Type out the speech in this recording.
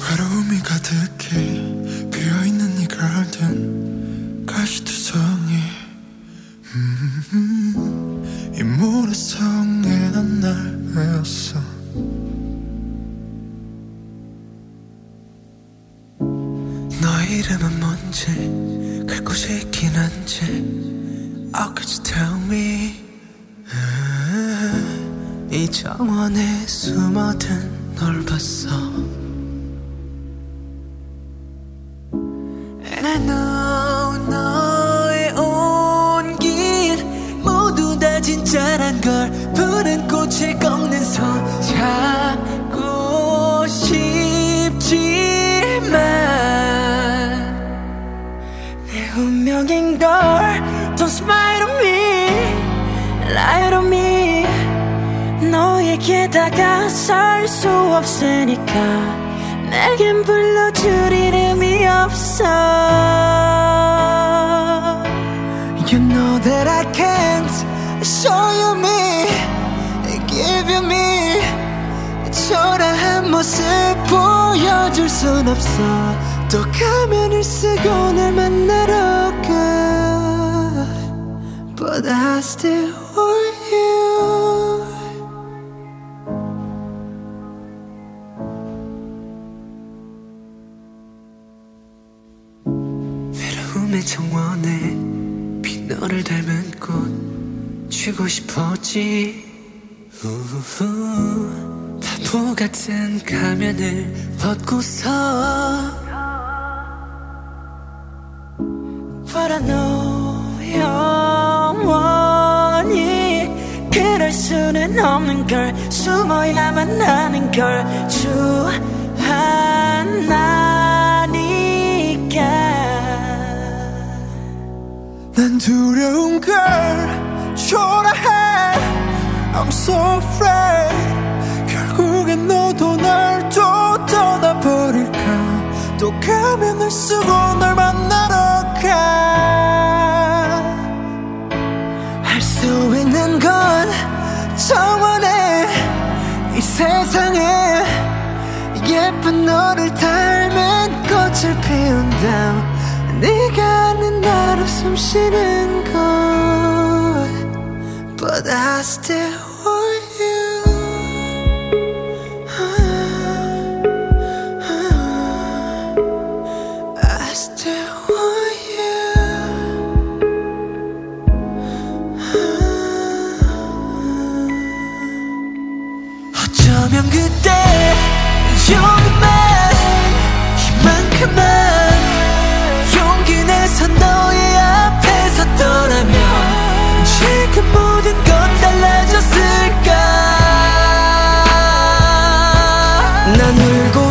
외로움이 가득히 비어있는 이 garden 가시투성이 이 모래성에 난 날 외웠어. 너의 이름은 뭔지 갈 곳이 있긴 한지 Oh could you tell me 이 정원에 숨어든 널 봤어. And I know 너의 온길 모두 다 진짜란 걸 푸른 꽃을 꺾는 손 잡고 싶지만 내 운명인 걸 Don't smile on me, lie to me. 너에게 다가설 수 없으니까 내겐 불러줄 이름이 없어. You know that I can't show you me, give you me. 초라한 모습 보여줄 순 없어. 또 가면을 쓰고 날 만나러 가 But I still want you. 외로움의 정원에 빈 너를 닮은 꽃 주고 싶었지. 바보 같은 가면을 벗고서 But I know 영원히 그럴 수는 없는 걸 숨어야만 하는 걸 주하나니까 난 두려운 걸 초라해 I'm so afraid 결국엔 너도 날 또 떠나버릴까. 또 가면을 쓰고 널 만나러 가. 할 수 있는 건 정원에 이 세상에 예쁜 너를 닮은 꽃을 피운다. 네가 아는 나로 숨쉬는 것 But I still want you. I still want you. 어쩌면 그때 조금만 이만큼만 용기 내서 너의 앞에 섰더라면 지금 모든 건 달라졌을까. 난 울고